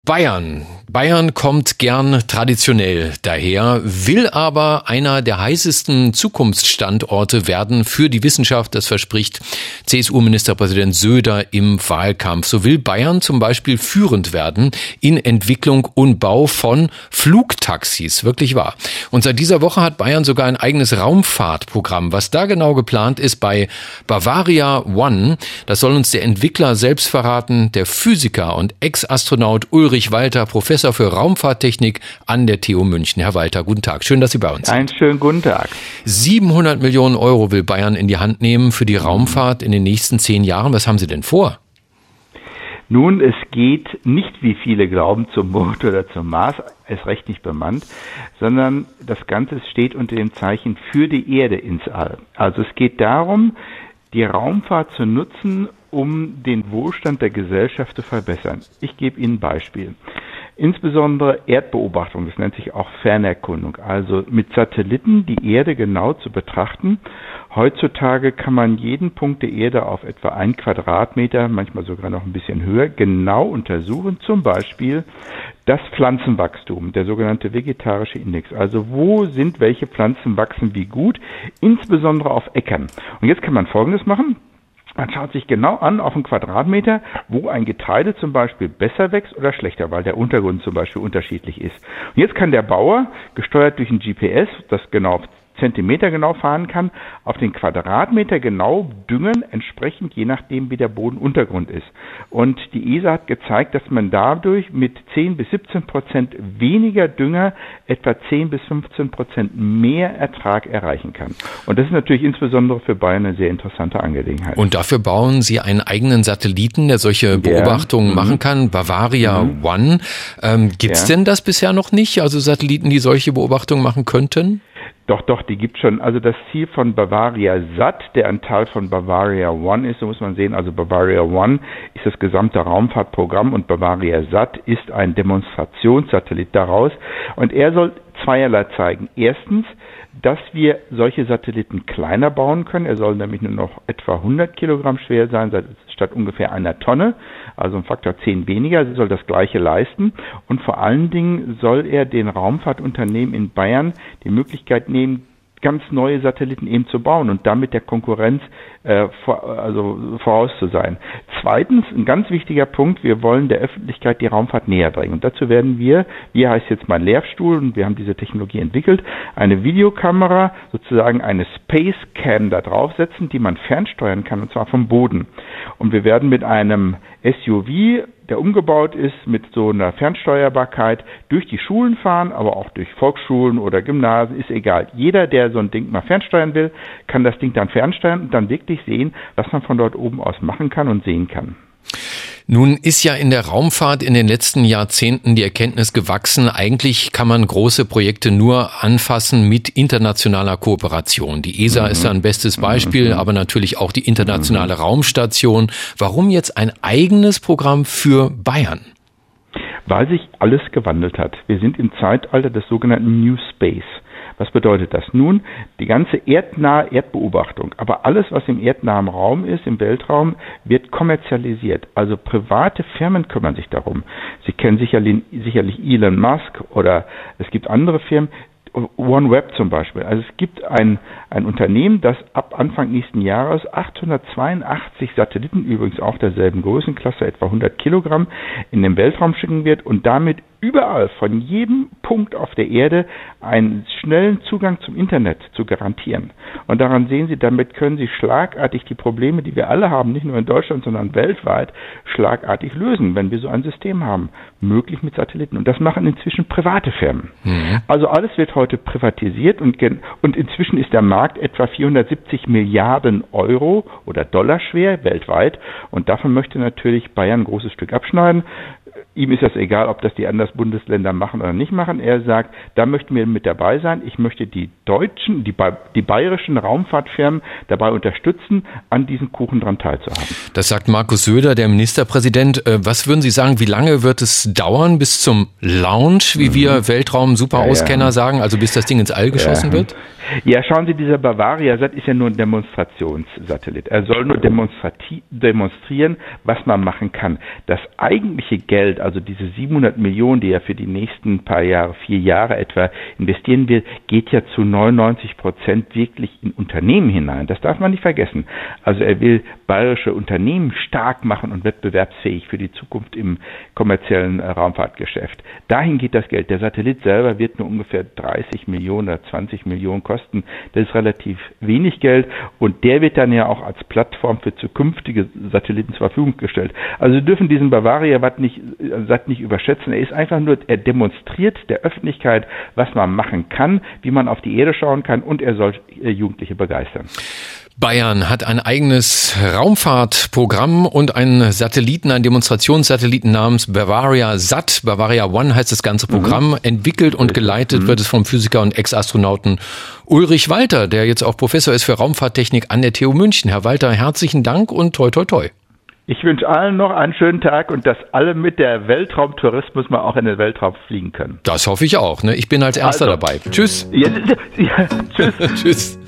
Bayern. Bayern kommt gern traditionell daher, will aber einer der heißesten Zukunftsstandorte werden für die Wissenschaft. Das verspricht CSU-Ministerpräsident Söder im Wahlkampf. So will Bayern zum Beispiel führend werden in Entwicklung und Bau von Flugtaxis. Wirklich wahr. Und seit dieser Woche hat Bayern sogar ein eigenes Raumfahrtprogramm. Was da genau geplant ist bei Bavaria One, das soll uns der Entwickler selbst verraten, der Physiker und Ex-Astronaut Ulrich Walter, Professor für Raumfahrttechnik an der TU München. Herr Walter, guten Tag. Schön, dass Sie bei uns sind. Einen schönen guten Tag. 700 Millionen Euro will Bayern in die Hand nehmen für die Raumfahrt in den nächsten 10 Jahren. Was haben Sie denn vor? Nun, es geht nicht, wie viele glauben, zum Mond oder zum Mars, erst recht nicht bemannt, sondern das Ganze steht unter dem Zeichen für die Erde ins All. Also es geht darum, die Raumfahrt zu nutzen, um den Wohlstand der Gesellschaft zu verbessern. Ich gebe Ihnen ein Beispiel. Insbesondere Erdbeobachtung, das nennt sich auch Fernerkundung, also mit Satelliten die Erde genau zu betrachten. Heutzutage kann man jeden Punkt der Erde auf etwa 1 Quadratmeter, manchmal sogar noch ein bisschen höher, genau untersuchen. Zum Beispiel das Pflanzenwachstum, der sogenannte vegetarische Index. Also wo sind welche Pflanzen wachsen wie gut, insbesondere auf Äckern. Und jetzt kann man Folgendes machen. Man schaut sich genau an auf einen Quadratmeter, wo ein Getreide zum Beispiel besser wächst oder schlechter, weil der Untergrund zum Beispiel unterschiedlich ist. Und jetzt kann der Bauer, gesteuert durch ein GPS, das genau auf Zentimeter genau fahren kann, auf den Quadratmeter genau düngen, entsprechend je nachdem, wie der Bodenuntergrund ist. Und die ESA hat gezeigt, dass man dadurch mit 10-17% weniger Dünger etwa 10-15% mehr Ertrag erreichen kann. Und das ist natürlich insbesondere für Bayern eine sehr interessante Angelegenheit. Und dafür bauen Sie einen eigenen Satelliten, der solche Beobachtungen machen kann, Bavaria One. Gibt's denn das bisher noch nicht? Also Satelliten, die solche Beobachtungen machen könnten? Doch, die gibt schon. Also das Ziel von Bavaria Sat, der ein Teil von Bavaria One ist, so muss man sehen, also Bavaria One ist das gesamte Raumfahrtprogramm und Bavaria Sat ist ein Demonstrationssatellit daraus. Und er soll zweierlei zeigen. Erstens, dass wir solche Satelliten kleiner bauen können. Er soll nämlich nur noch etwa 100 Kilogramm schwer sein, statt ungefähr 1 Tonne, also ein Faktor 10 weniger. Sie soll das Gleiche leisten. Und vor allen Dingen soll er den Raumfahrtunternehmen in Bayern die Möglichkeit nehmen, ganz neue Satelliten eben zu bauen und damit der Konkurrenz voraus zu sein. Zweitens, ein ganz wichtiger Punkt, wir wollen der Öffentlichkeit die Raumfahrt näher bringen. Und dazu werden wir, wie heißt jetzt mein Lehrstuhl, und wir haben diese Technologie entwickelt, eine Videokamera, sozusagen eine Space Cam da draufsetzen, die man fernsteuern kann, und zwar vom Boden. Und wir werden mit einem SUV, der umgebaut ist mit so einer Fernsteuerbarkeit, durch die Schulen fahren, aber auch durch Volksschulen oder Gymnasien, ist egal. Jeder, der so ein Ding mal fernsteuern will, kann das Ding dann fernsteuern und dann wirklich sehen, was man von dort oben aus machen kann und sehen kann. Nun ist ja in der Raumfahrt in den letzten Jahrzehnten die Erkenntnis gewachsen, eigentlich kann man große Projekte nur anfassen mit internationaler Kooperation. Die ESA ist da ein bestes Beispiel, aber natürlich auch die internationale Raumstation. Warum jetzt ein eigenes Programm für Bayern? Weil sich alles gewandelt hat. Wir sind im Zeitalter des sogenannten New Space. Was bedeutet das? Nun, die ganze erdnahe Erdbeobachtung, aber alles, was im erdnahen Raum ist, im Weltraum, wird kommerzialisiert. Also private Firmen kümmern sich darum. Sie kennen sicherlich Elon Musk oder es gibt andere Firmen, OneWeb zum Beispiel. Also es gibt ein Unternehmen, das ab Anfang nächsten Jahres 882 Satelliten, übrigens auch derselben Größenklasse, etwa 100 Kilogramm, in den Weltraum schicken wird und damit überall von jedem Punkt auf der Erde einen schnellen Zugang zum Internet zu garantieren. Und daran sehen Sie, damit können Sie schlagartig die Probleme, die wir alle haben, nicht nur in Deutschland, sondern weltweit, schlagartig lösen, wenn wir so ein System haben, möglich mit Satelliten. Und das machen inzwischen private Firmen. Also alles wird heute privatisiert und inzwischen ist der Markt etwa 470 Milliarden Euro oder Dollar schwer weltweit. Und davon möchte natürlich Bayern ein großes Stück abschneiden. Ihm ist das egal, ob das die anderen Bundesländer machen oder nicht machen. Er sagt, da möchten wir mit dabei sein. Ich möchte die deutschen, die bayerischen Raumfahrtfirmen dabei unterstützen, an diesem Kuchen dran teilzuhaben. Das sagt Markus Söder, der Ministerpräsident. Was würden Sie sagen, wie lange wird es dauern bis zum Launch, wie wir Weltraum-Superauskenner sagen, also bis das Ding ins All geschossen wird? Ja, schauen Sie, dieser Bavaria-Sat ist ja nur ein Demonstrationssatellit. Er soll nur demonstrieren, was man machen kann. Das eigentliche Geld, also diese 700 Millionen, die er für die nächsten 4 Jahre etwa investieren will, geht ja zu 99% wirklich in Unternehmen hinein. Das darf man nicht vergessen. Also er will bayerische Unternehmen stark machen und wettbewerbsfähig für die Zukunft im kommerziellen Raumfahrtgeschäft. Dahin geht das Geld. Der Satellit selber wird nur ungefähr 30 Millionen oder 20 Millionen kosten. Das ist relativ wenig Geld und der wird dann ja auch als Plattform für zukünftige Satelliten zur Verfügung gestellt. Also Sie dürfen diesen Bavaria-Sat nicht überschätzen. Er demonstriert der Öffentlichkeit, was man machen kann, wie man auf die Erde schauen kann und er soll Jugendliche begeistern. Bayern hat ein eigenes Raumfahrtprogramm und einen Demonstrationssatelliten namens Bavaria Sat. Bavaria One heißt das ganze Programm. Entwickelt und geleitet wird es vom Physiker und Ex-Astronauten Ulrich Walter, der jetzt auch Professor ist für Raumfahrttechnik an der TU München. Herr Walter, herzlichen Dank und toi toi toi. Ich wünsche allen noch einen schönen Tag und dass alle mit der Weltraumtourismus mal auch in den Weltraum fliegen können. Das hoffe ich auch. Ne? Ich bin als Erster dabei. Tschüss. Ja, tschüss. Tschüss.